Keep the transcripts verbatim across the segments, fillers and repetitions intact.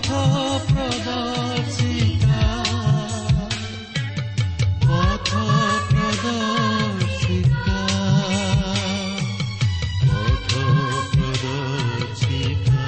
ପ୍ରଦର୍ଶିକା ପଥ ପ୍ରଦର୍ଶିକା ପଥ ପ୍ରଦର୍ଶିକା।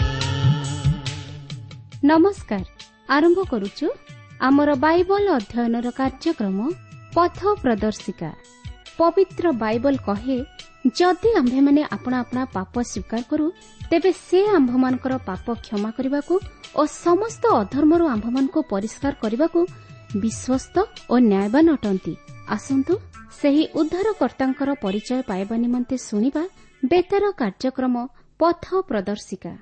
ନମସ୍କାର, ଆରମ୍ଭ କରୁଛୁ ଆମର ବାଇବଲ ଅଧ୍ୟୟନର କାର୍ଯ୍ୟକ୍ରମ ପଥ ପ୍ରଦର୍ଶିକା। ପବିତ୍ର ବାଇବଲ କହେ, ଯଦି ଆମ୍ଭେମାନେ ଆପଣା ଆପଣା ପାପ ସ୍ୱୀକାର କରୁ, ତେବେ ସେ ଆମ୍ଭମାନଙ୍କର ପାପ କ୍ଷମା କରିବାକୁ ଓ ସମସ୍ତ ଅଧର୍ମରୁ ଆମ୍ଭମାନଙ୍କୁ ପରିଷ୍କାର କରିବାକୁ ବିଶ୍ୱସ୍ତ ଓ ନ୍ୟାୟବାନ ଅଟନ୍ତି। ଆସନ୍ତୁ ସେହି ଉଦ୍ଧାରକର୍ତ୍ତାଙ୍କର ପରିଚୟ ପାଇବା ନିମନ୍ତେ ଶୁଣିବା ବେତାର କାର୍ଯ୍ୟକ୍ରମ ପଥ ପ୍ରଦର୍ଶିକା।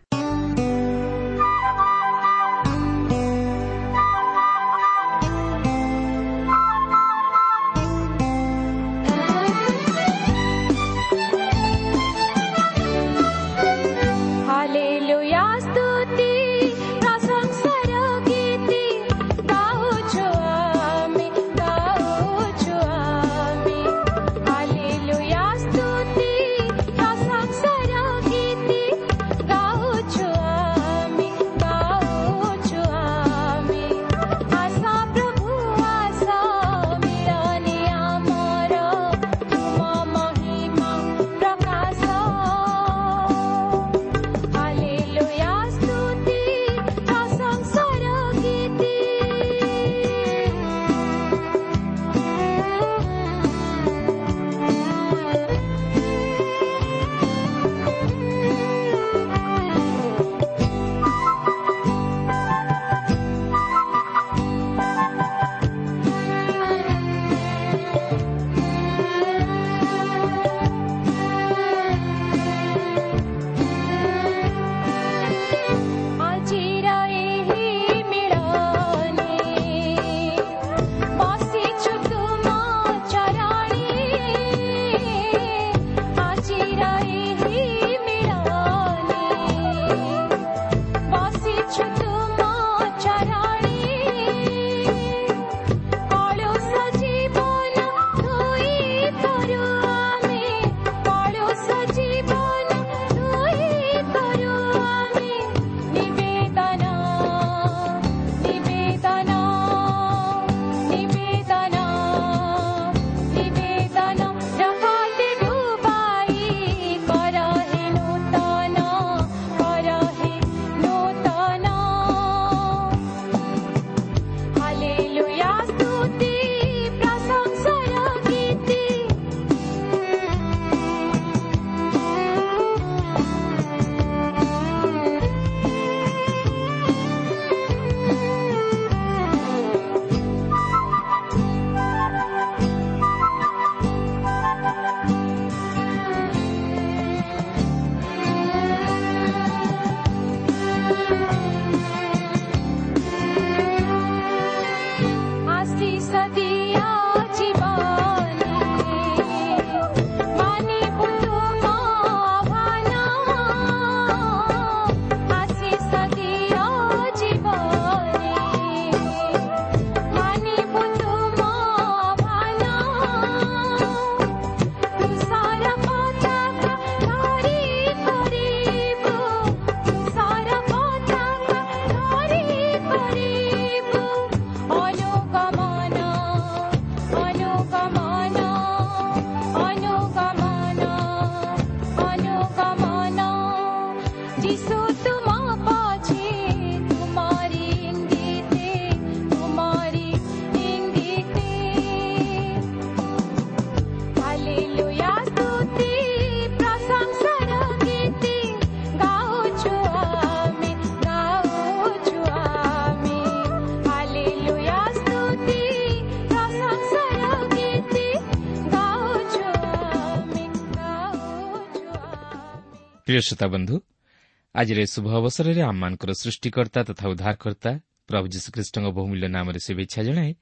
প্রিয় শ্রোতা বন্ধু, আজর শুভ অবসরের আমমানଙ୍କର সৃষ্টিকর্ତ୍তা তথা উদ্ধারকর্ତ୍তা প্রভু যীশুখ্ରୀଷ୍ଟଙ୍କ ବହୁମୂଲ୍ୟ ନାମରେ ଶୁଭେଚ୍ଛା ଜଣାଏ।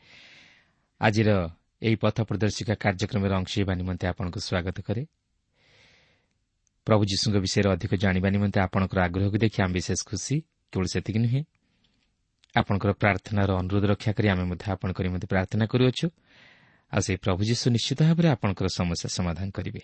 ଆଜିର ଏହି ପଥ ପ୍ରଦର୍ଶିକା କାର୍ଯ୍ୟକ୍ରମରେ ଅଂଶ ହେବା ନିମନ୍ତେ ଆପଣଙ୍କୁ ସ୍ୱାଗତ କରେ। ପ୍ରଭୁ ଯୀଶୁଙ୍କ ବିଷୟରେ ଅଧିକ ଜାଣିବା ନିମନ୍ତେ ଆପଣଙ୍କର ଆଗ୍ରହକୁ ଦେଖି ଆମେ ବିଶେଷ ଖୁସି। କେବଳ ସେତିକି ନୁହେଁ, ଆପଣଙ୍କର ପ୍ରାର୍ଥନାର ଅନୁରୋଧ ରକ୍ଷା କରି ଆମେ ମଧ୍ୟ ଆପଣଙ୍କ ନିମନ୍ତେ ପ୍ରାର୍ଥନା କରୁଅଛୁ। ଆଉ ସେହି ପ୍ରଭୁ ଯୀଶୁ ନିଶ୍ଚିତ ଭାବରେ ଆପଣଙ୍କର ସମସ୍ୟା ସମାଧାନ କରିବେ।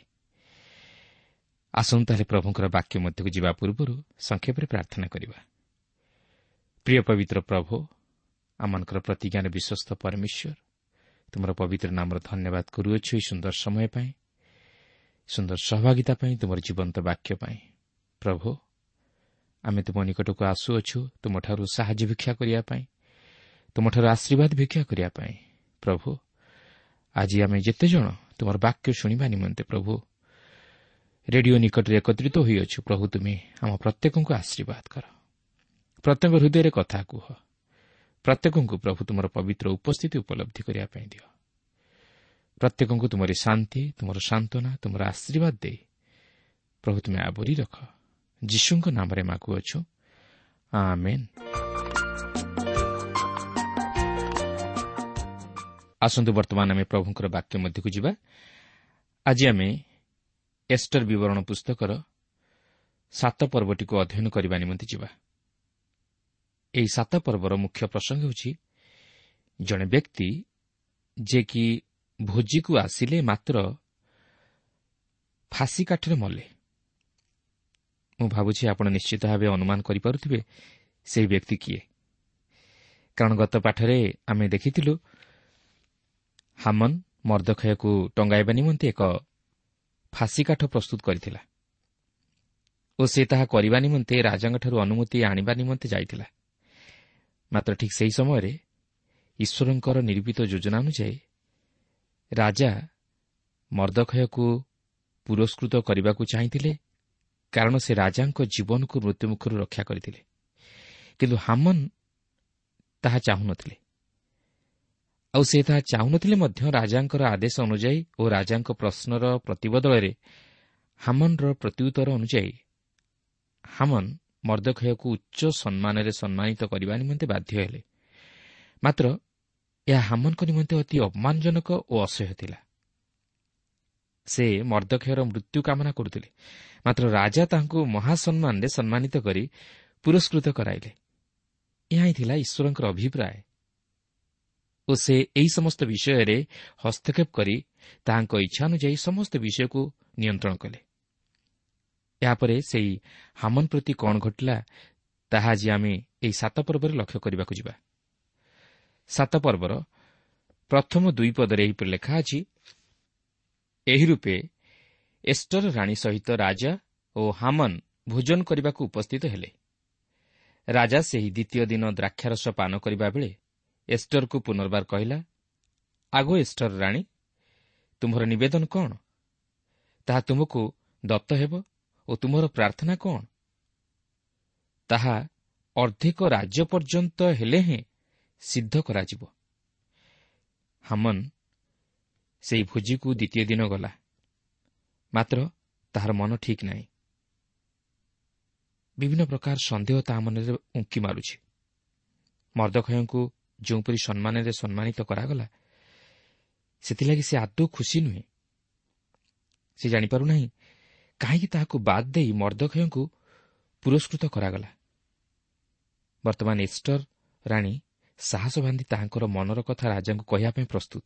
ଆସନ୍ତୁ ତାହେଲେ ପ୍ରଭୁଙ୍କର ବାକ୍ୟ ମଧ୍ୟକୁ ଯିବା ପୂର୍ବରୁ ସଂକ୍ଷେପରେ ପ୍ରାର୍ଥନା କରିବା। ପ୍ରିୟ ପବିତ୍ର ପ୍ରଭୁ, ଆମମାନଙ୍କର ପ୍ରତିଜ୍ଞାନ ବିଶ୍ୱସ୍ତ ପରମେଶ୍ୱର, ତୁମର ପବିତ୍ର ନାମର ଧନ୍ୟବାଦ କରୁଅଛୁ ଏହି ସୁନ୍ଦର ସମୟ ପାଇଁ, ସୁନ୍ଦର ସହଭାଗିତା ପାଇଁ, ତୁମର ଜୀବନ୍ତ ବାକ୍ୟ ପାଇଁ। ପ୍ରଭୁ, ଆମେ ତୁମ ନିକଟକୁ ଆସୁଅଛୁ ତୁମଠାରୁ ସାହାଯ୍ୟ ଭିକ୍ଷା କରିବା ପାଇଁ, ତୁମଠାରୁ ଆଶୀର୍ବାଦ ଭିକ୍ଷା କରିବା ପାଇଁ। ପ୍ରଭୁ, ଆଜି ଆମେ ଯେତେଜଣ ତୁମର ବାକ୍ୟ ଶୁଣିବା ନିମନ୍ତେ ପ୍ରଭୁ ରେଡିଓ ନିକଟରେ ଏକତ୍ରିତ ହୋଇଅଛୁ, ପ୍ରଭୁ ତୁମେ ଆମ ପ୍ରତ୍ୟେକଙ୍କୁ ଆଶୀର୍ବାଦ କର। ପ୍ରତ୍ୟେକ ହୃଦୟରେ କଥା କୁହ। ପ୍ରତ୍ୟେକଙ୍କୁ ପ୍ରଭୁ ତୁମର ପବିତ୍ର ଉପସ୍ଥିତି ଉପଲବ୍ଧି କରିବା ପାଇଁ ଦିଅ। ପ୍ରତ୍ୟେକଙ୍କୁ ତୁମର ଶାନ୍ତି, ତୁମର ସାନ୍ତ୍ୱନା, ତୁମର ଆଶୀର୍ବାଦ ଦେଇ ପ୍ରଭୁ ତୁମେ ଆବୋରି ରଖ। ଯୀଶୁଙ୍କ ନାମରେ ମାଗୁଅଛୁ, ଆମେନ୍। ଆସନ୍ତୁ ବର୍ତ୍ତମାନ ଆମେ ପ୍ରଭୁଙ୍କର ବାକ୍ୟ ମଧ୍ୟକୁ ଯିବା। ଆଜି ଆମେ ଏଷ୍ଟର ବିବରଣ ପୁସ୍ତକର ସାତ ପର୍ବଟିକୁ ଅଧ୍ୟୟନ କରିବା ନିମନ୍ତେ ଯିବା। ଏହି ସାତ ପର୍ବର ମୁଖ୍ୟ ପ୍ରସଙ୍ଗ ହେଉଛି ଜଣେ ବ୍ୟକ୍ତି ଯିଏକି ଭୋଜିକୁ ଆସିଲେ ମାତ୍ର ଫାଶୀ କାଠରେ ମଲେ। ମୁଁ ଭାବୁଛି ଆପଣ ନିଶ୍ଚିତ ଭାବେ ଅନୁମାନ କରିପାରୁଥିବେ ସେହି ବ୍ୟକ୍ତି କିଏ, କାରଣ ଗତ ପାଠରେ ଆମେ ଦେଖିଥିଲୁ ହାମାନ ମର୍ଦ୍ଦଖୟକୁ ଟଙ୍ଗାଇବା ନିମନ୍ତେ ଏକ ଫାଶୀ କାଠ ପ୍ରସ୍ତୁତ କରିଥିଲା ଓ ସେ ତାହା କରିବା ନିମନ୍ତେ ରାଜାଙ୍କଠାରୁ ଅନୁମତି ଆଣିବା ନିମନ୍ତେ ଯାଇଥିଲା। ମାତ୍ର ଠିକ୍ ସେହି ସମୟରେ ଈଶ୍ୱରଙ୍କର ନିରୂପିତ ଯୋଜନା ଅନୁଯାୟୀ ରାଜା ମର୍ଦ୍ଦଖୟକୁ ପୁରସ୍କୃତ କରିବାକୁ ଚାହିଁଥିଲେ, କାରଣ ସେ ରାଜାଙ୍କ ଜୀବନକୁ ମୃତ୍ୟୁମୁଖରୁ ରକ୍ଷା କରିଥିଲେ। କିନ୍ତୁ ହାମାନ ତାହା ଚାହୁଁନଥିଲେ, ଆଉ ସେ ତାହା ଚାହୁଁନଥିଲେ ମଧ୍ୟ ରାଜାଙ୍କର ଆଦେଶ ଅନୁଯାୟୀ ଓ ରାଜାଙ୍କ ପ୍ରଶ୍ନର ପ୍ରତିବଦଳରେ ହାମାନର ପ୍ରତ୍ୟୁତ୍ତର ଅନୁଯାୟୀ ହାମାନ ମର୍ଦ୍ଦଖୟକୁ ଉଚ୍ଚ ସମ୍ମାନରେ ସମ୍ମାନିତ କରିବା ନିମନ୍ତେ ବାଧ୍ୟ ହେଲେ। ମାତ୍ର ଏହା ହାମାନଙ୍କ ନିମନ୍ତେ ଅତି ଅପମାନଜନକ ଓ ଅସହ୍ୟ ଥିଲା। ସେ ମର୍ଦ୍ଦଖୟର ମୃତ୍ୟୁ କାମନା କରୁଥିଲେ, ମାତ୍ର ରାଜା ତାହାଙ୍କୁ ମହାସମ୍ମାନରେ ସମ୍ମାନିତ କରି ପୁରସ୍କୃତ କରାଇଲେ। ଏହା ହିଁ ଥିଲା ଈଶ୍ୱରଙ୍କର ଅଭିପ୍ରାୟ ଓ ସେ ଏହି ସମସ୍ତ ବିଷୟରେ ହସ୍ତକ୍ଷେପ କରି ତାହାଙ୍କ ଇଚ୍ଛା ଅନୁଯାୟୀ ସମସ୍ତ ବିଷୟକୁ ନିୟନ୍ତ୍ରଣ କଲେ। ଏହାପରେ ସେହି ହାମାନ ପ୍ରତି କ'ଣ ଘଟିଲା ତାହା ଆଜି ଆମେ ଏହି ସାତ ପର୍ବରେ ଲକ୍ଷ୍ୟ କରିବାକୁ ଯିବା। ସାତ ପର୍ବର ପ୍ରଥମ ଦୁଇ ପଦରେ ଏହିପରି ଲେଖା ଅଛି, ଏହି ରୂପେ ଏଷ୍ଟର ରାଣୀ ସହିତ ରାଜା ଓ ହାମାନ ଭୋଜନ କରିବାକୁ ଉପସ୍ଥିତ ହେଲେ। ରାଜା ସେହି ଦ୍ୱିତୀୟ ଦିନ ଦ୍ରାକ୍ଷାରସ ପାନ କରିବା ବେଳେ ଏଷ୍ଟରକୁ ପୁନର୍ବାର କହିଲା, ଆଗ ଏଷ୍ଟର ରାଣୀ, ତୁମର ନିବେଦନ କ'ଣ? ତାହା ତୁମକୁ ଦତ୍ତ ହେବ ଓ ତୁମର ପ୍ରାର୍ଥନା କ'ଣ? ତାହା ଅର୍ଦ୍ଧେକ ରାଜ୍ୟ ପର୍ଯ୍ୟନ୍ତ ହେଲେ ହେଁ ସିଦ୍ଧ କରାଯିବ। ହାମାନ ସେହି ଭୋଜିକୁ ଦ୍ୱିତୀୟ ଦିନ ଗଲା, ମାତ୍ର ତାହାର ମନ ଠିକ୍ ନାହିଁ। ବିଭିନ୍ନ ପ୍ରକାର ସନ୍ଦେହ ତାହା ମନରେ ଉଙ୍କି ମାରୁଛି। ମର୍ଦ୍ଦଖୟଙ୍କୁ ଯେଉଁପରି ସମ୍ମାନରେ ସମ୍ମାନିତ କରାଗଲା, ସେଥିଲାଗି ସେ ଆଦୌ ଖୁସି ନୁହେଁ। ସେ ଜାଣିପାରୁନାହିଁ କାହିଁକି ତାହାକୁ ବାଦ୍ ଦେଇ ମର୍ଦ୍ଦଖୟଙ୍କୁ ପୁରସ୍କୃତ କରାଗଲା। ବର୍ତ୍ତମାନ ଏଷ୍ଟର ରାଣୀ ସାହସ ବାନ୍ଧି ତାହାଙ୍କର ମନର କଥା ରାଜାଙ୍କୁ କହିବା ପାଇଁ ପ୍ରସ୍ତୁତ।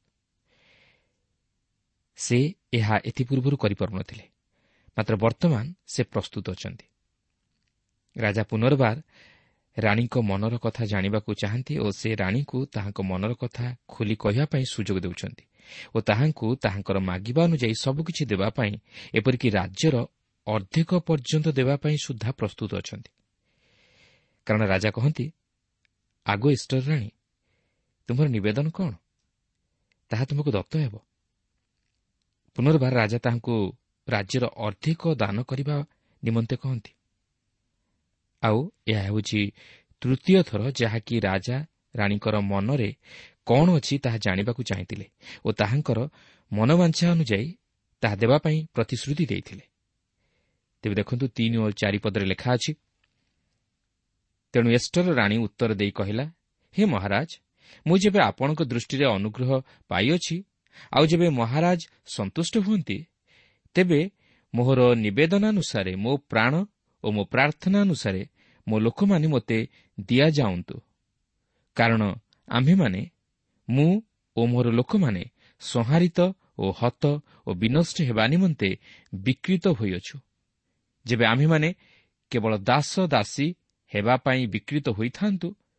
ସେ ଏହା ଏଥିପୂର୍ବରୁ କରିପାରୁନଥିଲେ, ମାତ୍ର ବର୍ତ୍ତମାନ ସେ ପ୍ରସ୍ତୁତ ଅଛନ୍ତି। ରାଜା ପୁନର୍ବାର ରାଣୀଙ୍କ ମନର କଥା ଜାଣିବାକୁ ଚାହାନ୍ତି ଓ ସେ ରାଣୀଙ୍କୁ ତାହାଙ୍କ ମନର କଥା ଖୋଲି କହିବା ପାଇଁ ସୁଯୋଗ ଦେଉଛନ୍ତି ଓ ତାହାଙ୍କୁ ତାହାଙ୍କର ମାଗିବା ଅନୁଯାୟୀ ସବୁକିଛି ଦେବା ପାଇଁ, ଏପରିକି ରାଜ୍ୟର ଅର୍ଦ୍ଧେକ ପର୍ଯ୍ୟନ୍ତ ଦେବା ପାଇଁ ସୁଦ୍ଧା ପ୍ରସ୍ତୁତ ଅଛନ୍ତି। କାରଣ ରାଜା କହନ୍ତି, ଆଗ ଏଷ୍ଟର ରାଣୀ, ତୁମର ନିବେଦନ କ'ଣ? ତାହା ତୁମକୁ ଦତ୍ତ ହେବ। ପୁନର୍ବାର ରାଜା ତାହାଙ୍କୁ ରାଜ୍ୟର ଅର୍ଦ୍ଧେକ ଦାନ କରିବା ନିମନ୍ତେ କହନ୍ତି। ଆଉ ଏହା ହେଉଛି ତୃତୀୟ ଥର ଯାହାକି ରାଜା ରାଣୀଙ୍କର ମନରେ କ'ଣ ଅଛି ତାହା ଜାଣିବାକୁ ଚାହିଁଥିଲେ ଓ ତାହାଙ୍କର ମନବାଞ୍ଛା ଅନୁଯାୟୀ ତାହା ଦେବା ପାଇଁ ପ୍ରତିଶ୍ରୁତି ଦେଇଥିଲେ। ତେବେ ଦେଖନ୍ତୁ ତିନି ଓ ଚାରି ପଦରେ ଲେଖା ଅଛି, ତେଣୁ ଏଷ୍ଟର ରାଣୀ ଉତ୍ତର ଦେଇ କହିଲା, ହେ ମହାରାଜ, ମୁଁ ଯେବେ ଆପଣଙ୍କ ଦୃଷ୍ଟିରେ ଅନୁଗ୍ରହ ପାଇଅଛି, ଆଉ ଯେବେ ମହାରାଜ ସନ୍ତୁଷ୍ଟ ହୁଅନ୍ତି, ତେବେ ମୋହର ନିବେଦନାନୁସାରେ ମୋ ପ୍ରାଣ ଓ ମୋ ପ୍ରାର୍ଥନା ଅନୁସାରେ ମୋ ଲୋକମାନେ ମୋତେ ଦିଆଯାଆନ୍ତୁ। କାରଣ ଆମ୍ଭେମାନେ, ମୁଁ ଓ ମୋର ଲୋକମାନେ ସଂହାରିତ ଓ ହତ ଓ ବିନଷ୍ଟ ହେବା ନିମନ୍ତେ ବିକୃତ ହୋଇଅଛୁ। ଯେବେ ଆମ୍ଭେମାନେ କେବଳ ଦାସ ଦାସୀ ହେବା ପାଇଁ ବିକୃତ ହୋଇଥାନ୍ତୁ,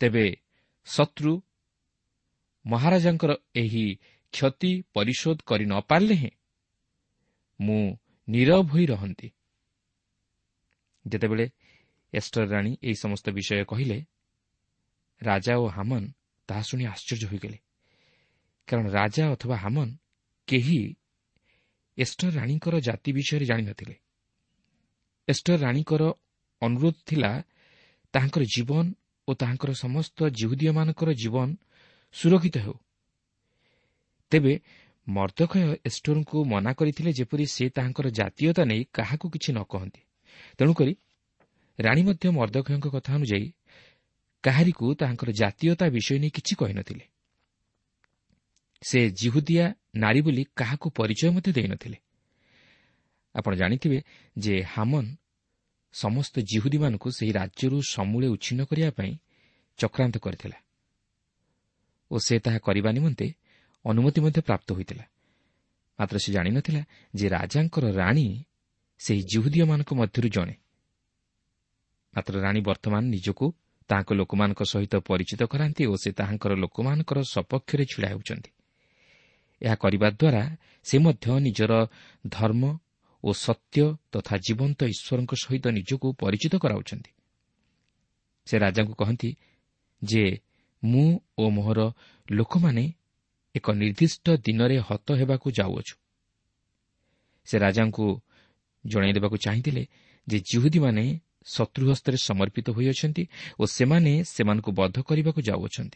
ତେବେ ଶତ୍ରୁ ମହାରାଜାଙ୍କର ଏହି କ୍ଷତି ପରିଶୋଧ କରି ନ ପାରିଲେ ହେଁ ମୁଁ ନୀରବ ହୋଇ ରହନ୍ତି। ଯେତେବେଳେ ଏଷ୍ଟର ରାଣୀ ଏହି ସମସ୍ତ ବିଷୟ କହିଲେ, ରାଜା ଓ ହାମନ ତାହା ଶୁଣି ଆଶ୍ଚର୍ଯ୍ୟ ହୋଇଗଲେ। କାରଣ ରାଜା ଅଥବା ହାମନ କେହି ଏଷ୍ଟର ରାଣୀଙ୍କର ଜାତି ବିଷୟରେ ଜାଣିନଥିଲେ। ଏଷ୍ଟର ରାଣୀଙ୍କର ଅନୁରୋଧ ଥିଲା ତାହାଙ୍କର ଜୀବନ ଓ ତାହାଙ୍କର ସମସ୍ତ ଜିହୁଦୀୟମାନଙ୍କର ଜୀବନ ସୁରକ୍ଷିତ ହେଉ। ତେବେ ମର୍ଦ୍ଦୋଖୟ ଏଷ୍ଟରଙ୍କୁ ମନା କରିଥିଲେ ଯେପରି ସେ ତାହାଙ୍କର ଜାତୀୟତା ନେଇ କାହାକୁ କିଛି ନ କହନ୍ତି। ତେଣୁକରି ରାଣୀ ମଧ୍ୟ ମର୍ଦ୍ଦୋଖୟଙ୍କ କଥା ଅନୁଯାୟୀ କାହାରିକୁ ତାହାଙ୍କର ଜାତୀୟତା ବିଷୟ ନେଇ କିଛି କହିନଥିଲେ। ସେ ଜିହୁଦିଆ ନାରୀ ବୋଲି କାହାକୁ ପରିଚୟ ମଧ୍ୟ ଦେଇନଥିଲେ। ଆପଣ ଜାଣିଥିବେ ଯେ ହାମନ ସମସ୍ତ ଜିହୁଦୀମାନଙ୍କୁ ସେହି ରାଜ୍ୟରୁ ସମୂଳେ ଉଚ୍ଛିନ୍ନ କରିବା ପାଇଁ ଚକ୍ରାନ୍ତ କରିଥିଲା ଓ ସେ ତାହା କରିବା ନିମନ୍ତେ ଅନୁମତି ମଧ୍ୟ ପ୍ରାପ୍ତ ହୋଇଥିଲା। ମାତ୍ର ସେ ଜାଣିନଥିଲା ଯେ ରାଜାଙ୍କର ରାଣୀ ସେହି ଜିହୁଦୀୟମାନଙ୍କ ମଧ୍ୟରୁ ଜଣେ। ମାତ୍ର ରାଣୀ ବର୍ତ୍ତମାନ ନିଜକୁ ତାହାଙ୍କ ଲୋକମାନଙ୍କ ସହିତ ପରିଚିତ କରାନ୍ତି ଓ ସେ ତାହାଙ୍କର ଲୋକମାନଙ୍କର ସପକ୍ଷରେ ଛିଡ଼ା ହେଉଛନ୍ତି। ଏହା କରିବା ଦ୍ୱାରା ସେ ମଧ୍ୟ ନିଜର ଧର୍ମ ଓ ସତ୍ୟ ତଥା ଜୀବନ୍ତ ଈଶ୍ୱରଙ୍କ ସହିତ ନିଜକୁ ପରିଚିତ କରାଉଛନ୍ତି। ସେ ରାଜାଙ୍କୁ କହନ୍ତି ଯେ ମୁଁ ଓ ମୋହର ଲୋକମାନେ ଏକ ନିର୍ଦ୍ଦିଷ୍ଟ ଦିନରେ ହତ ହେବାକୁ ଯାଉଅଛୁ। ସେ ରାଜାଙ୍କୁ ଜଣାଇ ଦେବାକୁ ଚାହିଁଥିଲେ ଯେ ଜିହୁଦୀମାନେ ଶତ୍ରୁ ହସ୍ତରେ ସମର୍ପିତ ହୋଇଅଛନ୍ତି ଓ ସେମାନେ ସେମାନଙ୍କୁ ବଧ କରିବାକୁ ଯାଉଅଛନ୍ତି।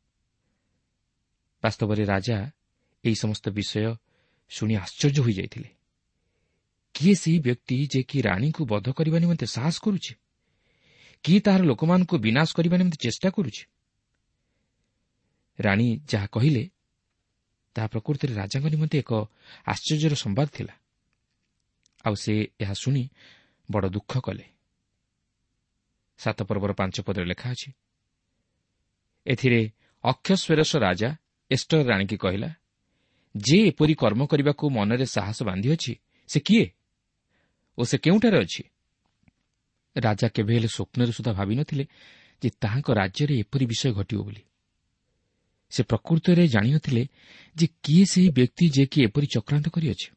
ବାସ୍ତବରେ ରାଜା ଏହି ସମସ୍ତ ବିଷୟ ଶୁଣି ଆଶ୍ଚର୍ଯ୍ୟ ହୋଇଯାଇଥିଲେ। କିଏ ସେହି ବ୍ୟକ୍ତି ଯେ କି ରାଣୀଙ୍କୁ ବଧ କରିବା ନିମନ୍ତେ ସାହସ କରୁଛି? କିଏ ତାହାର ଲୋକମାନଙ୍କୁ ବିନାଶ କରିବା ନିମନ୍ତେ ଚେଷ୍ଟା କରୁଛି? ରାଣୀ ଯାହା କହିଲେ ତାହା ପ୍ରକୃତରେ ରାଜାଙ୍କ ନିମନ୍ତେ ଏକ ଆଶ୍ଚର୍ଯ୍ୟର ସମ୍ବାଦ ଥିଲା। ଆଉ ସେ ଏହା ଶୁଣି ବଡ଼ ଦୁଃଖ କଲେ। ସାତ ପର୍ବର ପାଞ୍ଚ ପଦରେ ଲେଖା ଅଛି, ଏଥିରେ ଅକ୍ଷଶ୍ୱେରସ ରାଜା ଏଷ୍ଟର ରାଣୀକି କହିଲା, ଯେ ଏପରି କର୍ମ କରିବାକୁ ମନରେ ସାହସ ବାନ୍ଧିଅଛି ସେ କିଏ ଓ ସେ କେଉଁଠାରେ ଅଛି? ରାଜା କେବେ ହେଲେ ସ୍ୱପ୍ନରେ ସୁଦ୍ଧା ଭାବିନଥିଲେ ଯେ ତାହାଙ୍କ ରାଜ୍ୟରେ ଏପରି ବିଷୟ ଘଟିବ ବୋଲି। ସେ ପ୍ରକୃତରେ ଜାଣିନଥିଲେ ଯେ କିଏ ସେହି ବ୍ୟକ୍ତି ଯେ କି ଏପରି ଚକ୍ରାନ୍ତ କରିଅଛି।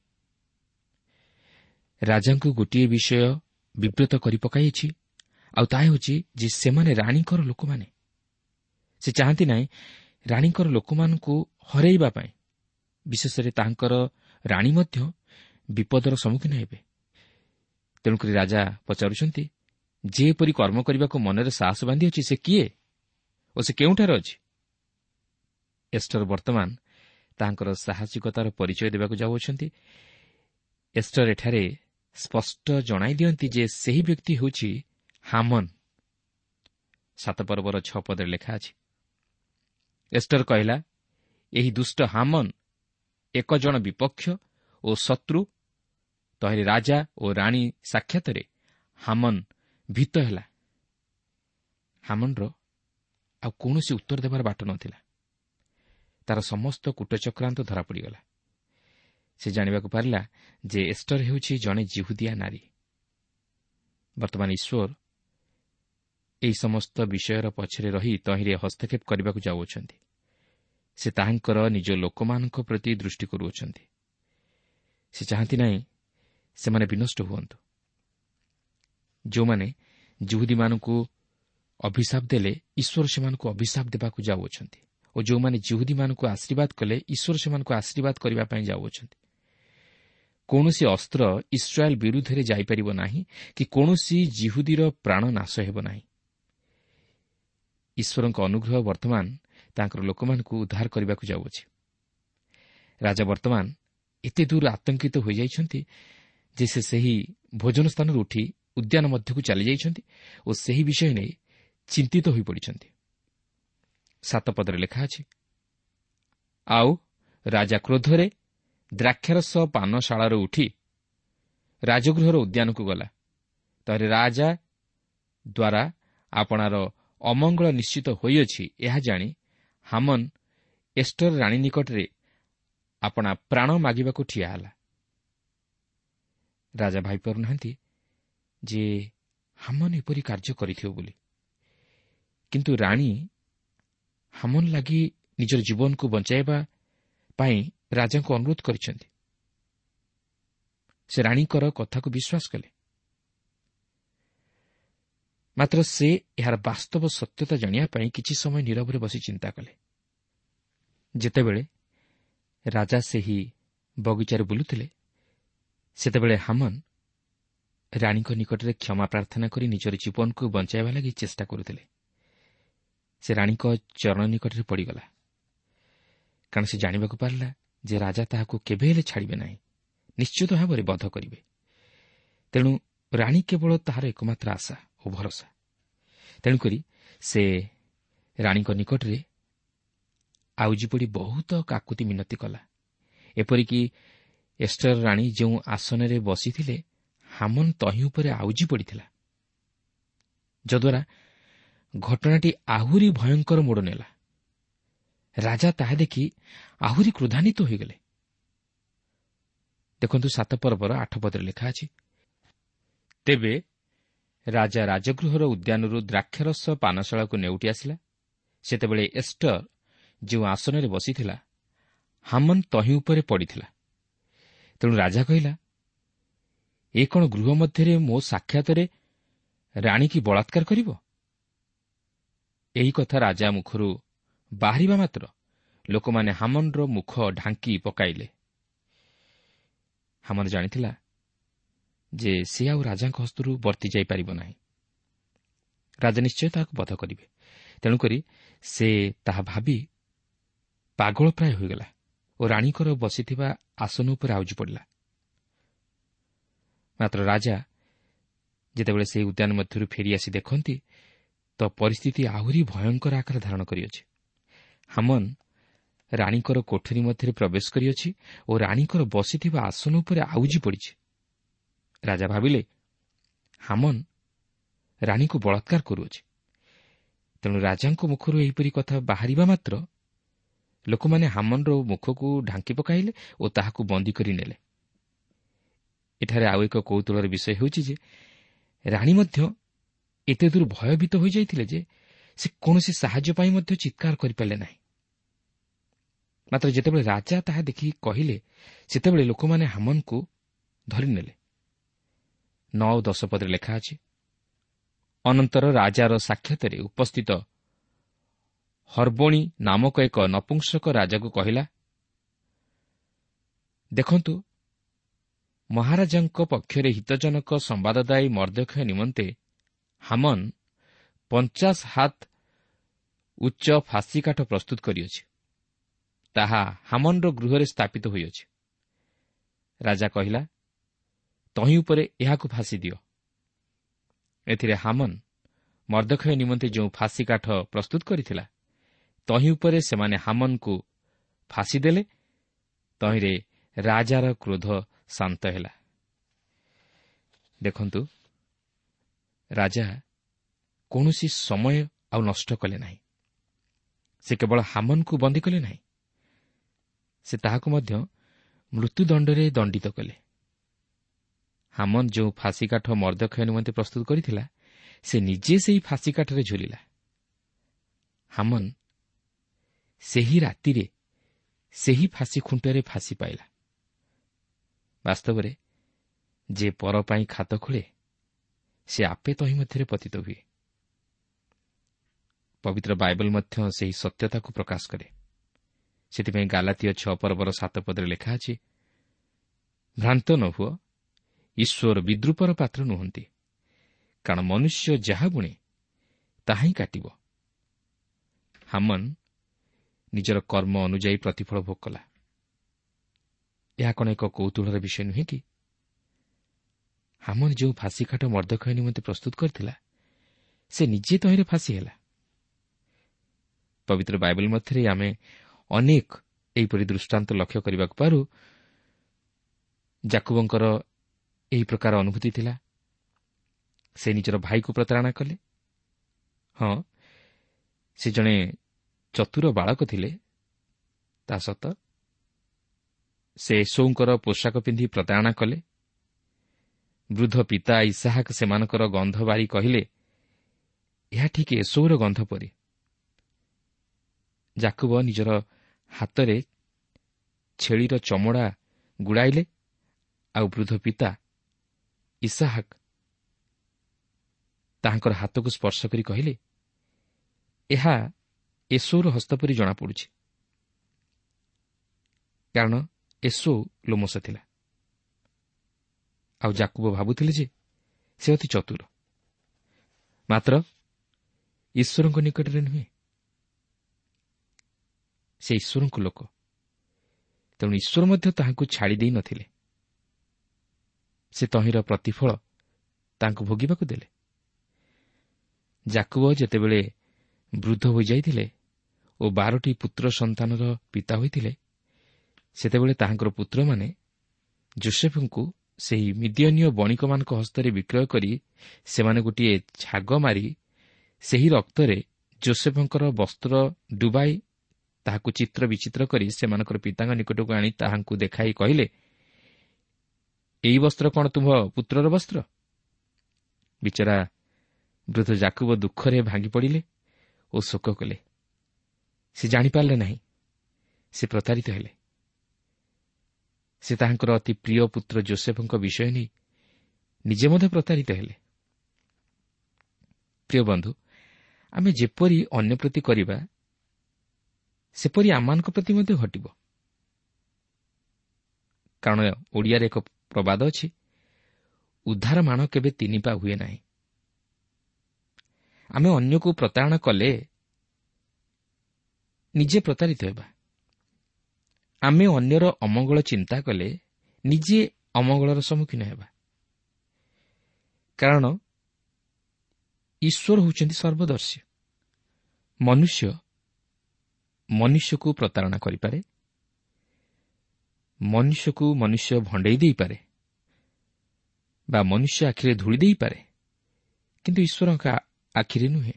ରାଜାଙ୍କୁ ଗୋଟିଏ ବିଷୟ ବିବ୍ରତ କରି ପକାଇଛି, ଆଉ ତାହା ହେଉଛି ଯେ ସେମାନେ ରାଣୀଙ୍କର ଲୋକମାନେ। ସେ ଚାହାନ୍ତି ନାହିଁ ରାଣୀଙ୍କର ଲୋକମାନଙ୍କୁ ହରାଇବା ପାଇଁ, ବିଶେଷରେ ତାଙ୍କର ରାଣୀ ମଧ୍ୟ ବିପଦର ସମ୍ମୁଖୀନ ହେବେ। ତେଣୁକରି ରାଜା ପଚାରୁଛନ୍ତି, ଯେ ଏପରି କର୍ମ କରିବାକୁ ମନରେ ସାହସ ବାନ୍ଧିଅଛି ସେ କିଏ ଓ ସେ କେଉଁଠାରେ ଅଛି? ଏଷ୍ଟର ବର୍ତ୍ତମାନ ତାଙ୍କର ସାହସିକତାର ପରିଚୟ ଦେବାକୁ ଯାଉଅଛନ୍ତି। ଏଷ୍ଟର ଏଠାରେ ସ୍ପଷ୍ଟ ଜଣାଇ ଦିଅନ୍ତି ଯେ ସେହି ବ୍ୟକ୍ତି ହେଉଛି ହାମନ। ସାତ ପର୍ବର ଛଅ ପଦରେ ଲେଖା ଅଛି, ଏଷ୍ଟର କହିଲା, ଏହି ଦୁଷ୍ଟ ହାମନ ଏକ ଜଣ ବିପକ୍ଷ ଓ ଶତ୍ରୁ। ତହିଁରେ ରାଜା ଓ ରାଣୀ ସାକ୍ଷାତରେ ହାମନ ଭୀତ ହେଲା। ହାମନର ଆଉ କୌଣସି ଉତ୍ତର ଦେବାର ବାଟ ନଥିଲା। ତାର ସମସ୍ତ କୂଟଚକ୍ରାନ୍ତ ଧରାପଡ଼ିଗଲା। ସେ ଜାଣିବାକୁ ପାରିଲା ଯେ ଏଷ୍ଟର ହେଉଛି ଜଣେ ଜିହୁଦିଆ ନାରୀ। ବର୍ତ୍ତମାନ ଈଶ୍ୱର ଏହି ସମସ୍ତ ବିଷୟର ପଛରେ ରହି ତହିଁରେ ହସ୍ତକ୍ଷେପ କରିବାକୁ ଯାଉଅଛନ୍ତି। ସେ ତାହାଙ୍କର ନିଜ ଲୋକମାନଙ୍କ ପ୍ରତି ଦୃଷ୍ଟି କରୁଅଛନ୍ତି। ସେ ଚାହାନ୍ତି ନାହିଁ ସେମାନେ ବିନଷ୍ଟ ହୁଅନ୍ତୁ। ଯେଉଁମାନେ ଜିହୁଦୀମାନଙ୍କୁ ଅଭିଶାପ ଦେଲେ ଈଶ୍ୱର ସେମାନଙ୍କୁ ଅଭିଶାପ ଦେବାକୁ ଯାଉଅଛନ୍ତି ଓ ଯେଉଁମାନେ ଜିହୁଦୀମାନଙ୍କୁ ଆଶୀର୍ବାଦ କଲେ ଈଶ୍ୱର ସେମାନଙ୍କୁ ଆଶୀର୍ବାଦ କରିବା ପାଇଁ ଯାଉଅଛନ୍ତି। କୌଣସି ଅସ୍ତ୍ର ଇସ୍ରାଏଲ୍ ବିରୁଦ୍ଧରେ ଯାଇପାରିବ ନାହିଁ କି କୌଣସି ଜିହୁଦୀର ପ୍ରାଣ ନାଶ ହେବ ନାହିଁ। ଈଶ୍ୱରଙ୍କ ଅନୁଗ୍ରହ ବର୍ତ୍ତମାନ ତାଙ୍କର ଲୋକମାନଙ୍କୁ ଉଦ୍ଧାର କରିବାକୁ ଯାଉଅଛି। ରାଜା ବର୍ତ୍ତମାନ ଏତେ ଦୂର ଆତଙ୍କିତ ହୋଇଯାଇଛନ୍ତି ଯେ ସେ ସେହି ଭୋଜନ ସ୍ଥାନରୁ ଉଠି ଉଦ୍ୟାନ ମଧ୍ୟକୁ ଚାଲିଯାଇଛନ୍ତି ଓ ସେହି ବିଷୟ ନେଇ ଚିନ୍ତିତ ହୋଇପଡ଼ିଛନ୍ତି। ସାତ ପଦରେ ଲେଖା ଅଛି, ଆଉ ରାଜା କ୍ରୋଧରେ ଦ୍ରାକ୍ଷାରସ ପାନଶାଳାରୁ ଉଠି ରାଜଗୃହର ଉଦ୍ୟାନକୁ ଗଲା। ତାହେଲେ ରାଜା ଦ୍ୱାରା ଆପଣାର ଅମଙ୍ଗଳ ନିଶ୍ଚିତ ହୋଇଅଛି ଏହା ଜାଣି ହାମନ ଏଷ୍ଟର ରାଣୀ ନିକଟରେ ଆପଣା ପ୍ରାଣ ମାଗିବାକୁ ଠିଆ ହେଲା। ରାଜା ଭାବିପାରୁନାହାନ୍ତି ଯେ ହାମନ ଏପରି କାର୍ଯ୍ୟ କରିଥିବ ବୋଲି, କିନ୍ତୁ ରାଣୀ ହାମନ ଲାଗି ନିଜର ଜୀବନକୁ ବଞ୍ଚାଇବା ପାଇଁ ରାଜାଙ୍କୁ ଅନୁରୋଧ କରିଛନ୍ତି। ସେ ରାଣୀଙ୍କର କଥାକୁ ବିଶ୍ୱାସ କଲେ। ମାତ୍ର ସେ ଏହାର ବାସ୍ତବ ସତ୍ୟତା ଜାଣିବା ପାଇଁ କିଛି ସମୟ ନୀରବରେ ବସି ଚିନ୍ତା କଲେ। ଯେତେବେଳେ ରାଜା ସେହି ବଗିଚାରେ ବୁଲୁଥିଲେ, ସେତେବେଳେ ହାମନ ରାଣୀଙ୍କ ନିକଟରେ କ୍ଷମା ପ୍ରାର୍ଥନା କରି ନିଜର ଜୀବନକୁ ବଞ୍ଚାଇବା ଲାଗି ଚେଷ୍ଟା କରୁଥିଲେ। ସେ ରାଣୀଙ୍କ ଚରଣ ନିକଟରେ ପଡ଼ିଗଲା, କାରଣ ସେ ଜାଣିବାକୁ ପାରିଲା ଯେ ରାଜା ତାହାକୁ କେବେ ହେଲେ ଛାଡ଼ିବେ ନାହିଁ, ନିଶ୍ଚିତ ଭାବରେ ବଧ କରିବେ। ତେଣୁ ରାଣୀ କେବଳ ତାହାର ଏକମାତ୍ର ଆଶା ଓ ଭରସା। ତେଣୁକରି ସେ ରାଣୀଙ୍କ ନିକଟରେ ଆଉଜି ପଡ଼ି ବହୁତ କାକୁତି ମିନତି କଲା। ଏପରିକି ଏଷ୍ଟର ରାଣୀ ଯେଉଁ ଆସନରେ ବସିଥିଲେ, ହାମନ ତହିଁ ଉପରେ ଆଉଜି ପଡ଼ିଥିଲା, ଯଦ୍ୱାରା ଘଟଣାଟି ଆହୁରି ଭୟଙ୍କର ମୋଡ଼ ନେଲା। ରାଜା ତାହା ଦେଖି ଆହୁରି କ୍ରୋଧାନ୍ୱିତ ହୋଇଗଲେ। ଦେଖନ୍ତୁ, ସାତ ପର୍ବର ଆଠ ପଦରେ ଲେଖା ଅଛି, ତେବେ ରାଜା ରାଜଗୃହର ଉଦ୍ୟାନରୁ ଦ୍ରାକ୍ଷରସ ପାନଶାଳାକୁ ନେଉଟି ଆସିଲା। ସେତେବେଳେ ଏଷ୍ଟର ଯେଉଁ ଆସନରେ ବସିଥିଲା, ହାମନ ତହିଁ ଉପରେ ପଡ଼ିଥିଲା। ତେଣୁ ରାଜା କହିଲା, ଏ କ'ଣ ଗୃହ ମଧ୍ୟରେ ମୋ ସାକ୍ଷାତରେ ରାଣୀ କି ବଳାତ୍କାର କରିବ? ଏହି କଥା ରାଜା ମୁଖରୁ ବାହାରିବା ମାତ୍ର ଲୋକମାନେ ହାମନର ମୁଖ ଢାଙ୍କି ପକାଇଲେ। ହାମନ ଜାଣିଥିଲା ଯେ ସେ ଆଉ ରାଜାଙ୍କ ହସ୍ତରୁ ବର୍ତ୍ତି ଯାଇପାରିବ ନାହିଁ। ରାଜା ନିଶ୍ଚୟ ତାହାକୁ ବଧ କରିବେ। ତେଣୁକରି ସେ ତାହା ଭାବି ପାଗଳ ପ୍ରାୟ ହୋଇଗଲା ଓ ରାଣୀଙ୍କର ବସିଥିବା ଆସନ ଉପରେ ଆଉଜି ପଡ଼ିଲା। ମାତ୍ର ରାଜା ଯେତେବେଳେ ସେହି ଉଦ୍ୟାନ ମଧ୍ୟରୁ ଫେରିଆସି ଦେଖନ୍ତି, ତ ପରିସ୍ଥିତି ଆହୁରି ଭୟଙ୍କର ଆକାର ଧାରଣ କରିଅଛି। ହାମନ ରାଣୀଙ୍କର କୋଠରୀ ମଧ୍ୟରେ ପ୍ରବେଶ କରିଅଛି ଓ ରାଣୀଙ୍କର ବସିଥିବା ଆସନ ଉପରେ ଆଉଜି ପଡ଼ିଛି। ରାଜା ଭାବିଲେ, ହାମନ ରାଣୀକୁ ବଳାତ୍କାର କରୁଅଛି। ତେଣୁ ରାଜାଙ୍କ ମୁଖରୁ ଏହିପରି କଥା ବାହାରିବା ମାତ୍ର ଲୋକମାନେ ହାମନର ମୁଖକୁ ଢାଙ୍କି ପକାଇଲେ ଓ ତାହାକୁ ବନ୍ଦୀ କରି ନେଲେ। ଏଠାରେ ଆଉ ଏକ କୌତୁହଳର ବିଷୟ ହେଉଛି ଯେ ରାଣୀ ମଧ୍ୟ ଏତେଦୂର ଭୟଭୀତ ହୋଇଯାଇଥିଲେ ଯେ ସେ କୌଣସି ସାହାଯ୍ୟ ପାଇଁ ମଧ୍ୟ ଚିତ୍କାର କରିପାରିଲେ ନାହିଁ। ମାତ୍ର ଯେତେବେଳେ ରାଜା ତାହା ଦେଖି କହିଲେ, ସେତେବେଳେ ଲୋକମାନେ ହାମନକୁ ଧରିନେଲେ। ନଅ ଓ ଦଶ ପଦରେ ଲେଖା ଅଛି, ଅନନ୍ତର ରାଜାର ସାକ୍ଷାତରେ ଉପସ୍ଥିତ ହର୍ବଣୀ ନାମକ ଏକ ନପୁଂସକ ରାଜାକୁ କହିଲା, ଦେଖନ୍ତୁ, ମହାରାଜାଙ୍କ ପକ୍ଷରେ ହିତଜନକ ସମ୍ବାଦଦାୟୀ ମର୍ଦ୍ଦକ୍ଷୟ ନିମନ୍ତେ ହାମନ ପଞ୍ଚାଶ ହାତ ଉଚ୍ଚ ଫାଶୀକାଠ ପ୍ରସ୍ତୁତ କରିଅଛି। ତାହା ହାମନର ଗୃହରେ ସ୍ଥାପିତ ହୋଇଅଛି। ରାଜା କହିଲା, ତହିଁ ଉପରେ ଏହାକୁ ଫାଶୀ ଦିଅ। ଏଥିରେ ହାମନ ମର୍ଦ୍ଦକ୍ଷୟ ନିମନ୍ତେ ଯେଉଁ ଫାଶୀ କାଠ ପ୍ରସ୍ତୁତ କରିଥିଲା, ତହିଁ ଉପରେ ସେମାନେ ହାମନକୁ ଫାଶୀ ଦେଲେ। ତହିଁରେ ରାଜାର କ୍ରୋଧ ଶାନ୍ତ ହେଲା। ଦେଖନ୍ତୁ, ରାଜା କୌଣସି ସମୟ ଆଉ ନଷ୍ଟ କଲେ ନାହିଁ। ସେ କେବଳ ହାମନକୁ ବନ୍ଦୀ କଲେ ନାହିଁ, ସେ ତାହାକୁ ମଧ୍ୟ ମୃତ୍ୟୁଦଣ୍ଡରେ ଦଣ୍ଡିତ କଲେ। ହାମନ ଯେଉଁ ଫାଶୀ କାଠ ମର୍ଦ୍ଦକ୍ଷୟ ନିମନ୍ତେ ପ୍ରସ୍ତୁତ କରିଥିଲା, ସେ ନିଜେ ସେହି ଫାଶୀ କାଠରେ ଝୁଲିଲା। ହାମନ ସେହି ରାତିରେ ସେହି ଫାଶୀ ଖୁଣ୍ଟରେ ଫାଶୀ ପାଇଲା। ବାସ୍ତବରେ ଯେ ପର ପାଇଁ ଖାତ ଖୋଳେ, ସେ ଆପେ ତହିଁ ମଧ୍ୟରେ ପତିତ ହୁଏ। ପବିତ୍ର ବାଇବଲ ମଧ୍ୟ ସେହି ସତ୍ୟତାକୁ ପ୍ରକାଶ କରେ। ସେଥିପାଇଁ ଗାଲାତୀୟ ଛଅ ପର୍ବର ସାତ ପଦରେ ଲେଖା ଅଛି, ଭ୍ରାନ୍ତ ନ ହୁଅ, ଈଶ୍ୱର ବିଦ୍ରୂପର ପାତ୍ର ନୁହନ୍ତି, କାରଣ ମନୁଷ୍ୟ ଯାହା ବୁଣେ ତାହା ହିଁ କାଟିବ। ହାମନ ନିଜର କର୍ମ ଅନୁଯାୟୀ ପ୍ରତିଫଳ ଭୋଗ କଲା। ଏହା କ'ଣ ଏକ କୌତୁହଳର ବିଷୟ ନୁହେଁ କି? ହାମନ ଯେଉଁ ଫାଶୀ କାଠ ମର୍ଦ୍ଦକ୍ଷୟ ନିମନ୍ତେ ପ୍ରସ୍ତୁତ କରିଥିଲା, ସେ ନିଜେ ତହିଁରେ ଫାଶୀ ହେଲା। ପବିତ୍ର ବାଇବଲ ମଧ୍ୟରେ ଆମେ ଅନେକ ଏହିପରି ଦୃଷ୍ଟାନ୍ତ ଲକ୍ଷ୍ୟ କରିବାକୁ ପାରୁ। ଯାକୁବଙ୍କର ଏହି ପ୍ରକାର ଅନୁଭୂତି ଥିଲା। ସେ ନିଜର ଭାଇକୁ ପ୍ରତାରଣା କଲେ। ହଁ, ସେ ଜଣେ ଚତୁର ବାଳକ ଥିଲେ, ତାହା ସତ। ସେ ଏସୌଙ୍କର ପୋଷାକ ପିନ୍ଧି ପ୍ରତାରଣା କଲେ। ବୃଦ୍ଧ ପିତା ଇସାହାକ ସେମାନଙ୍କର ଗନ୍ଧ ବାରି କହିଲେ, ଏହା ଠିକ୍ ଏସବୁର ଗନ୍ଧ ପରି। ଯାକୁବ ନିଜର ହାତରେ ଛେଳିର ଚମଡ଼ା ଗୁଡ଼ାଇଲେ, ଆଉ ବୃଦ୍ଧ ପିତା ଇସାହାକ୍ ତାହାଙ୍କର ହାତକୁ ସ୍ପର୍ଶ କରି କହିଲେ, ଏହା ଏସୋର ହସ୍ତ ପରି ଜଣାପଡ଼ୁଛି, କାରଣ ଏସୋ ଲୋମସ ଥିଲା। ଆଉ ଯାକୁବ ଭାବୁଥିଲେ ଯେ ସେ ଅତି ଚତୁର, ମାତ୍ର ଈଶ୍ୱରଙ୍କ ନିକଟରେ ନୁହେଁ। ସେ ଈଶ୍ୱରଙ୍କ ଲୋକ, ତେଣୁ ଈଶ୍ୱର ମଧ୍ୟ ତାହାଙ୍କୁ ଛାଡ଼ି ଦେଇ ନ ଥିଲେ। ସେ ତହିଁର ପ୍ରତିଫଳ ତାଙ୍କୁ ଭୋଗିବାକୁ ଦେଲେ। ଯାକୁବ ଯେତେବେଳେ ବୃଦ୍ଧ ହୋଇଯାଇଥିଲେ ଓ ବାରଟି ପୁତ୍ର ସନ୍ତାନର ପିତା ହୋଇଥିଲେ, ସେତେବେଳେ ତାହାଙ୍କର ପୁତ୍ରମାନେ ଯୋସେଫଙ୍କୁ ସେହି ମିଦିୟନୀୟ ବଣିକମାନଙ୍କ ହସ୍ତରେ ବିକ୍ରୟ କରି ସେମାନେ ଗୋଟିଏ ଛାଗ ମାରି ସେହି ରକ୍ତରେ ଯୋସେଫଙ୍କର ବସ୍ତ୍ର ଡୁବାଇ ତାହାକୁ ଚିତ୍ର ବିଚିତ୍ର କରି ସେମାନଙ୍କର ପିତାଙ୍କ ନିକଟକୁ ଆଣି ତାହାଙ୍କୁ ଦେଖାଇ କହିଲେ, ଏହି ବସ୍ତ୍ର କ'ଣ ତୁମ୍ଭ ପୁତ୍ରର ବସ୍ତ୍ର? ବିଚରା ବୃଦ୍ଧ ଯାକୁବ ଦୁଃଖରେ ଭାଙ୍ଗି ପଡ଼ିଲେ ଓ ଶୋକ କଲେ। ସେ ଜାଣିପାରିଲେ ନାହିଁ, ସେ ପ୍ରତାରିତ ହେଲେ। ସେ ତାହାଙ୍କର ଅତି ପ୍ରିୟ ପୁତ୍ର ଯୋସେଫଙ୍କ ବିଷୟ ନେଇ ନିଜେ ମଧ୍ୟ ପ୍ରତାରିତ ହେଲେ। ପ୍ରିୟ ବନ୍ଧୁ, ଆମେ ଯେପରି ଅନ୍ୟ ପ୍ରତି କରିବା, ସେପରି ଆମମାନଙ୍କ ପ୍ରତି ମଧ୍ୟ ଘଟିବ। କାରଣ ଓଡ଼ିଆରେ ଏକ ପ୍ରବାଦ ଅଛି, ଉଦ୍ଧାର ମାଣ କେବେ ତିନି ପା ହୁଏ ନାହିଁ। ଆମେ ଅନ୍ୟକୁ ପ୍ରତାରଣା କଲେ ନିଜେ ପ୍ରତାରିତ ହେବା। ଆମେ ଅନ୍ୟର ଅମଙ୍ଗଳ ଚିନ୍ତା କଲେ ନିଜେ ଅମଙ୍ଗଳର ସମ୍ମୁଖୀନ ହେବା। କାରଣ ଈଶ୍ୱର ହେଉଛନ୍ତି ସର୍ବଦର୍ଶୀ। ମନୁଷ୍ୟ ମନୁଷ୍ୟକୁ ପ୍ରତାରଣା କରିପାରେ, ମନୁଷ୍ୟକୁ ମନୁଷ୍ୟ ଭଣ୍ଡେଇ ଦେଇପାରେ ବା ମନୁଷ୍ୟ ଆଖିରେ ଧୂଳି ଦେଇପାରେ, କିନ୍ତୁ ଈଶ୍ୱରଙ୍କ ଆଖିରେ ନୁହେଁ।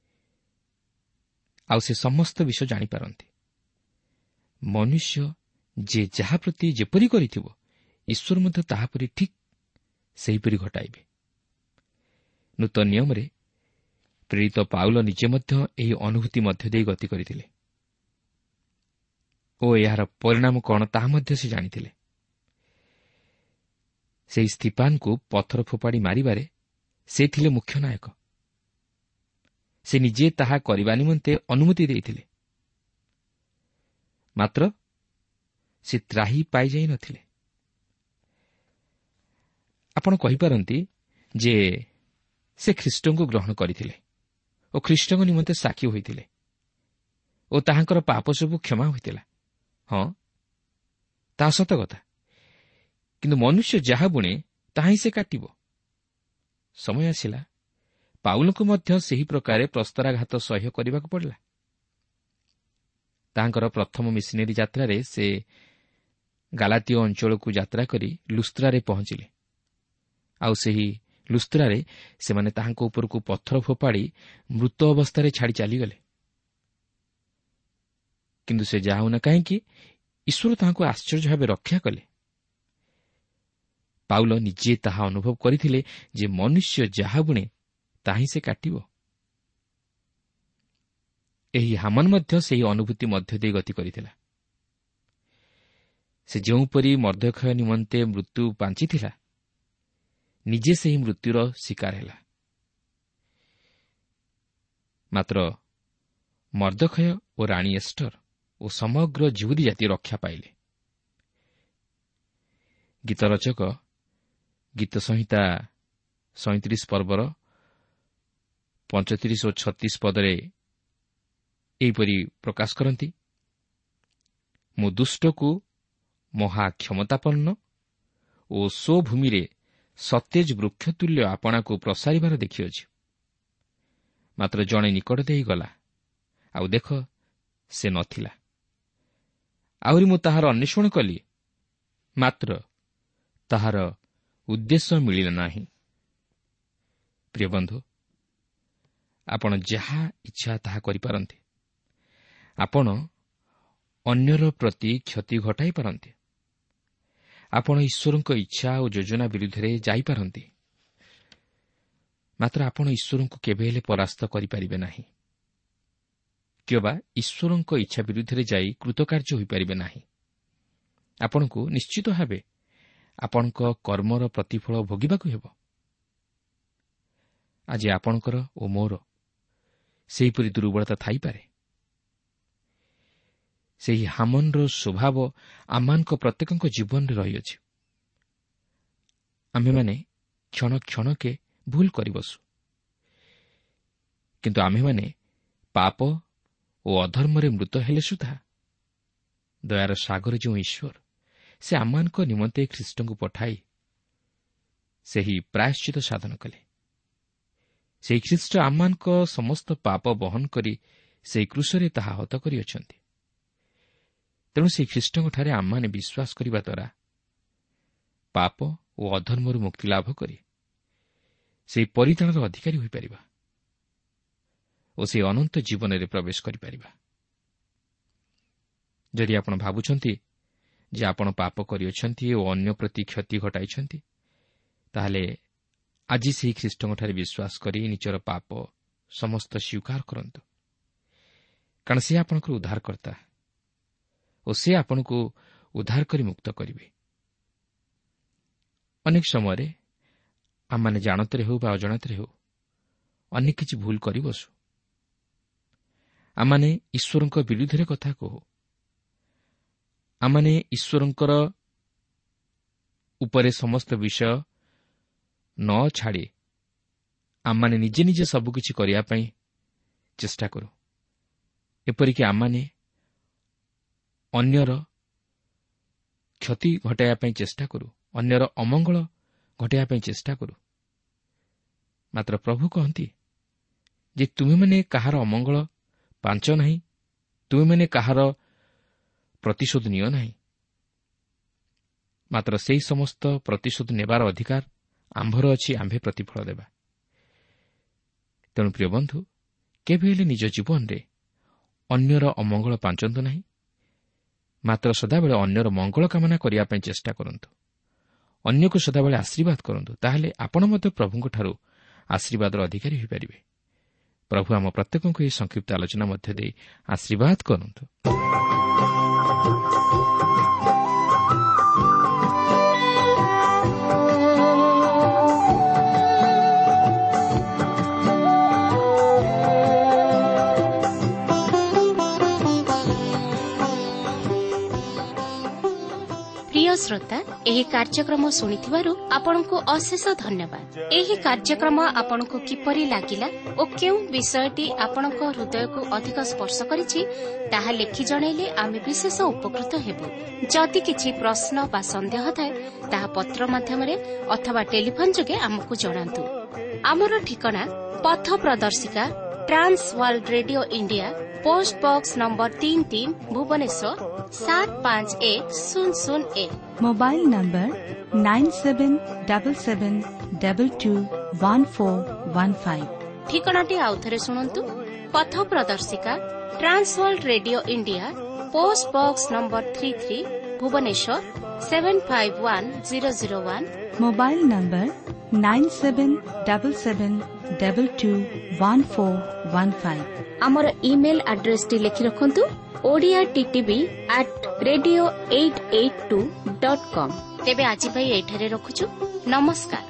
ଆଉ ସେ ସମସ୍ତ ବିଷୟ ଜାଣିପାରନ୍ତି। ମନୁଷ୍ୟ ଯେ ଯାହା ପ୍ରତି ଯେପରି କରିଥିବ, ଈଶ୍ୱର ମଧ୍ୟ ତାହାପରି ଠିକ୍ ସେହିପରି ଘଟାଇବେ। ନୂତନ ନିୟମରେ ପ୍ରେରିତ ପାଉଲ ନିଜେ ମଧ୍ୟ ଏହି ଅନୁଭୂତି ମଧ୍ୟ ଦେଇ ଗତି କରିଥିଲେ ଓ ଏହାର ପରିଣାମ କ'ଣ ତାହା ମଧ୍ୟ ସେ ଜାଣିଥିଲେ। ସେହି ସ୍ତିଫାନଙ୍କୁ ପଥର ଫୋପାଡ଼ି ମାରିବାରେ ସେ ଥିଲେ ମୁଖ୍ୟ ନାୟକ। ସେ ନିଜେ ତାହା କରିବା ନିମନ୍ତେ ଅନୁମତି ଦେଇଥିଲେ, ମାତ୍ର ସେ ତ୍ରାହି ପାଇଯାଇ ନ ଥିଲେ। ଆପଣ କହିପାରନ୍ତି ଯେ ସେ ଖ୍ରୀଷ୍ଟଙ୍କୁ ଗ୍ରହଣ କରିଥିଲେ ଓ ଖ୍ରୀଷ୍ଟଙ୍କ ନିମନ୍ତେ ସାକ୍ଷୀ ହୋଇଥିଲେ ଓ ତାହାଙ୍କର ପାପ ସବୁ କ୍ଷମା ହୋଇଥିଲା। ହଁ, ତାହା ସତ କଥା। କିନ୍ତୁ ମନୁଷ୍ୟ ଯାହା ବୁଣେ ତାହା ହିଁ ସେ କାଟିବ। ସମୟ ଆସିଲା, ପାଉଲଙ୍କୁ ମଧ୍ୟ ସେହି ପ୍ରକାରେ ପ୍ରସ୍ତରାଘାତ ସହ୍ୟ କରିବାକୁ ପଡ଼ିଲା। ତାହାଙ୍କର ପ୍ରଥମ ମିଶନେରୀ ଯାତ୍ରାରେ ସେ ଗାଲାତୀୟ ଅଞ୍ଚଳକୁ ଯାତ୍ରା କରି ଲୁସ୍ତ୍ରାରେ ପହଞ୍ଚିଲେ। ଆଉ ସେହି ଲୁସ୍ତ୍ରାରେ ସେମାନେ ତାହାଙ୍କ ଉପରକୁ ପଥର ଫୋପାଡ଼ି ମୃତ ଅବସ୍ଥାରେ ଛାଡ଼ି ଚାଲିଗଲେ। କିନ୍ତୁ ସେ ଯାହା ହେଉନା କାହିଁକି, ଈଶ୍ୱର ତାହାଙ୍କୁ ଆଶ୍ଚର୍ଯ୍ୟ ଭାବେ ରକ୍ଷା କଲେ। ପାଉଲ ନିଜେ ତାହା ଅନୁଭବ କରିଥିଲେ ଯେ ମନୁଷ୍ୟ ଯାହା ବୁଣେ ତାହା ହିଁ ସେ କାଟିବ। ଏହି ହାମାନ ମଧ୍ୟ ସେହି ଅନୁଭୂତି ମଧ୍ୟ ଦେଇ ଗତି କରିଥିଲା। ସେ ଯେଉଁପରି ମର୍ଦ୍ଦୋଖୟ ନିମନ୍ତେ ମୃତ୍ୟୁ ବାଞ୍ଚିଥିଲା, ନିଜେ ସେହି ମୃତ୍ୟୁର ଶିକାର ହେଲା। ମାତ୍ର ମର୍ଦ୍ଦୋଖୟ ଓ ରାଣୀ ଏଷ୍ଟର ଓ ସମଗ୍ର ଯିହୁଦୀ ଜାତି ରକ୍ଷା ପାଇଲେ। ଗୀତ ରଚକ ଗୀତ ସଂହିତା ସଇଁତିରିଶ ପର୍ବର ପଞ୍ଚତିରିଶ ଓ ଛତିଶ ପଦରେ ଏହିପରି ପ୍ରକାଶ କରନ୍ତି, ମୁଁ ଦୁଷ୍ଟକୁ ମହାକ୍ଷମତାପନ୍ନ ଓ ସ୍ୱଭୂମିରେ ସତେଜ ବୃକ୍ଷତୁଲ୍ୟ ଆପଣାକୁ ପ୍ରସାରିବାର ଦେଖିଅଛି। ମାତ୍ର ଜଣେ ନିକଟ ଦେଇ ଗଲା, ଆଉ ଦେଖ ସେ ନଥିଲା। ଆହୁରି ମୁଁ ତାହାର ଅନ୍ୱେଷଣ କଲି, ମାତ୍ର ତାହାର ଉଦ୍ଦେଶ୍ୟ ମିଳିଲା ନାହିଁ। ପ୍ରିୟ ବନ୍ଧୁ, ଆପଣ ଯାହା ଇଚ୍ଛା ତାହା କରିପାରନ୍ତି। ଆପଣ ଅନ୍ୟର ପ୍ରତି କ୍ଷତି ଘଟାଇ ପାରନ୍ତି। ଆପଣ ଈଶ୍ୱରଙ୍କ ଇଚ୍ଛା ଓ ଯୋଜନା ବିରୁଦ୍ଧରେ ଯାଇପାରନ୍ତି। ମାତ୍ର ଆପଣ ଈଶ୍ୱରଙ୍କୁ କେବେ ହେଲେ ପରାସ୍ତ କରିପାରିବେ ନାହିଁ କିମ୍ବା ଈଶ୍ୱରଙ୍କ ଇଚ୍ଛା ବିରୁଦ୍ଧରେ ଯାଇ କୃତକାର୍ଯ୍ୟ ହୋଇପାରିବେ ନାହିଁ। ଆପଣଙ୍କୁ ନିଶ୍ଚିତ ଭାବେ ଆପଣଙ୍କ କର୍ମର ପ୍ରତିଫଳ ଭୋଗିବାକୁ ହେବ। ଆଜି ଆପଣଙ୍କର ଓ ମୋର ସେହିପରି ଦୁର୍ବଳତା ଥାଇପାରେ। ସେହି ହାମନର ସ୍ୱଭାବ ଆମମାନଙ୍କ ପ୍ରତ୍ୟେକଙ୍କ ଜୀବନରେ ରହିଅଛି। ଆମ୍ଭେମାନେ କ୍ଷଣ କ୍ଷଣକେ ଭୁଲ କରିବସୁ, କିନ୍ତୁ ଆମ୍ଭେମାନେ ପାପ ଓ ଅଧର୍ମରେ ମୃତ ହେଲେ ସୁଦ୍ଧା ଦୟାର ସାଗର ଯେଉଁ ଈଶ୍ୱର, ସେ ଆମମାନଙ୍କ ନିମନ୍ତେ ଖ୍ରୀଷ୍ଟଙ୍କୁ ପଠାଇ ସେହି ପ୍ରାୟଶ୍ଚିତ ସାଧନ କଲେ। ସେହି ଖ୍ରୀଷ୍ଟ ଆମମାନଙ୍କ ସମସ୍ତ ପାପ ବହନ କରି ସେହି କ୍ରୁଶରେ ତାହା ହତ କରିଅଛନ୍ତି। ତେଣୁ ସେହି ଖ୍ରୀଷ୍ଟଙ୍କଠାରେ ଆମମାନେ ବିଶ୍ୱାସ କରିବା ଦ୍ୱାରା ପାପ ଓ ଅଧର୍ମରୁ ମୁକ୍ତି ଲାଭ କରି ସେହି ପରିତାଣର ଅଧିକାରୀ ହୋଇପାରିବା ଓ ସେହି ଅନନ୍ତ ଜୀବନରେ ପ୍ରବେଶ କରିପାରିବା। ଯଦି ଆପଣ ଭାବୁଛନ୍ତି ଯେ ଆପଣ ପାପ କରିଅଛନ୍ତି ଓ ଅନ୍ୟ ପ୍ରତି କ୍ଷତି ଘଟାଇଛନ୍ତି, ତାହେଲେ ଆଜି ସେହି ଖ୍ରୀଷ୍ଟଙ୍କଠାରେ ବିଶ୍ୱାସ କରି ନିଜର ପାପ ସମସ୍ତ ସ୍ୱୀକାର କରନ୍ତୁ, କାରଣ ସେ ଆପଣଙ୍କର ଉଦ୍ଧାରକର୍ତ୍ତା ଓ ସେ ଆପଣଙ୍କୁ ଉଦ୍ଧାର କରି ମୁକ୍ତ କରିବେ। ଅନେକ ସମୟରେ ଆମମାନେ ଜାଣତରେ ହେଉ ବା ଅଜାଣତରେ ହେଉ ଅନେକ କିଛି ଭୁଲ କରିବସୁ। ଆମମାନେ ଈଶ୍ୱରଙ୍କ ବିରୁଦ୍ଧରେ କଥା କହୁ। ଆମମାନେ ଈଶ୍ୱରଙ୍କର ଉପରେ ସମସ୍ତ ବିଷୟ ନ ଛାଡ଼ି ଆମମାନେ ନିଜେ ନିଜେ ସବୁକିଛି କରିବା ପାଇଁ ଚେଷ୍ଟା କରୁ। ଏପରିକି ଆମମାନେ ଅନ୍ୟର କ୍ଷତି ଘଟାଇବା ପାଇଁ ଚେଷ୍ଟା କରୁ, ଅନ୍ୟର ଅମଙ୍ଗଳ ଘଟାଇବା ପାଇଁ ଚେଷ୍ଟା କରୁ। ମାତ୍ର ପ୍ରଭୁ କହନ୍ତି ଯେ ତୁମେମାନେ କାହାର ଅମଙ୍ଗଳ ପାଞ୍ଚ ନାହିଁ, ତୁମେମାନେ କାହାର ପ୍ରତିଶୋଧ ନିଅ ନାହିଁ। ମାତ୍ର ସେହି ସମସ୍ତ ପ୍ରତିଶୋଧ ନେବାର ଅଧିକାର ଆମ୍ଭର ଅଛି, ଆମ୍ଭେ ପ୍ରତିଫଳ ଦେବା। ତେଣୁ ପ୍ରିୟ ବନ୍ଧୁ, କେବେ ହେଲେ ନିଜ ଜୀବନରେ ଅନ୍ୟର ଅମଙ୍ଗଳ ପାଞ୍ଚନ୍ତୁ ନାହିଁ, ମାତ୍ର ସଦାବେଳେ ଅନ୍ୟର ମଙ୍ଗଳ କାମନା କରିବା ପାଇଁ ଚେଷ୍ଟା କରନ୍ତୁ। ଅନ୍ୟକୁ ସଦାବେଳେ ଆଶୀର୍ବାଦ କରନ୍ତୁ, ତାହେଲେ ଆପଣ ମଧ୍ୟ ପ୍ରଭୁଙ୍କଠାରୁ ଆଶୀର୍ବାଦର ଅଧିକାରୀ ହୋଇପାରିବେ। ପ୍ରଭୁ ଆମ ପ୍ରତ୍ୟେକଙ୍କୁ ଏହି ସଂକ୍ଷିପ୍ତ ଆଲୋଚନା ମଧ୍ୟ ଦେଇ ଆଶୀର୍ବାଦ କରନ୍ତୁ। প্রিয় শ্রোতা, ଏହି କାର୍ଯ୍ୟକ୍ରମ ଶୁଣିଥିବାରୁ ଆପଣଙ୍କୁ ଅଶେଷ ଧନ୍ୟବାଦ। ଏହି କାର୍ଯ୍ୟକ୍ରମ ଆପଣଙ୍କୁ କିପରି ଲାଗିଲା ଓ କେଉଁ ବିଷୟଟି ଆପଣଙ୍କ ହୃଦୟକୁ ଅଧିକ ସ୍ପର୍ଶ କରିଛି ତାହା ଲେଖି ଜଣାଇଲେ ଆମେ ବିଶେଷ ଉପକୃତ ହେବୁ। ଯଦି କିଛି ପ୍ରଶ୍ନ ବା ସନ୍ଦେହ ଥାଏ ତାହା ପତ୍ର ମାଧ୍ୟମରେ ଅଥବା ଟେଲିଫୋନ୍ ଯୋଗେ ଆମକୁ ଜଣାନ୍ତୁ। ଆମର ଠିକଣା ପଥ ପ୍ରଦର୍ଶିକା trans world radio India, post box number ତିନି ତିନି, ଭୁବନେଶ୍ୱର ସାତ ପାଞ୍ଚ ଏକ ଶୂନ ଶୂନ ଏକ। Mobile number nine seven double seven double two one four one five. ଠିକଣାଟି ଆଉଥରେ ଶୁଣନ୍ତୁ। ପଥ ପ୍ରଦର୍ଶିକା trans world radio India, post box number ତିନି ତିନି, Bhubaneswar seven five one zero zero one. Mobile number nine seven double seven double two one four one five. ଆମର email ଆଡ୍ରେସଟି ଲେଖି ରଖନ୍ତୁ Odia TTV at radio eight eight two dot com. ତେବେ ଆଜି ପାଇଁ ଏଠାରେ ରଖୁଛୁ। ନମସ୍କାର।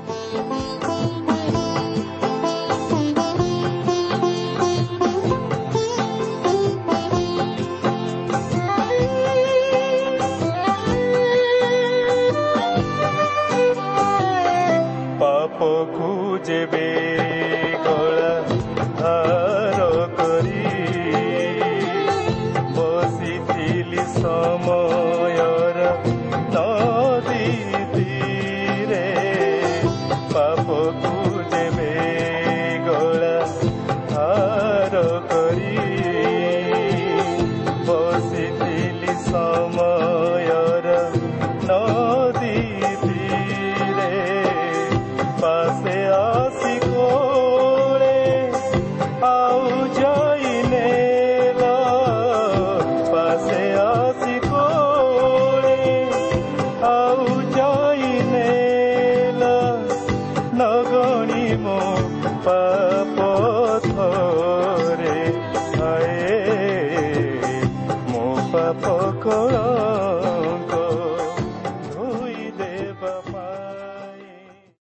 ପାପକୁ ଯେବେ ଗଳା ଧାର କରି ବସିଥିଲି ସମୟର ନଦୀ ତୀରେ, ପାପକୁ ଯେବେ ଗଳା ଧାର କରି ବସିଥିଲି ସମୟର ନଦୀ তীরে, পাশে আসি ପାପ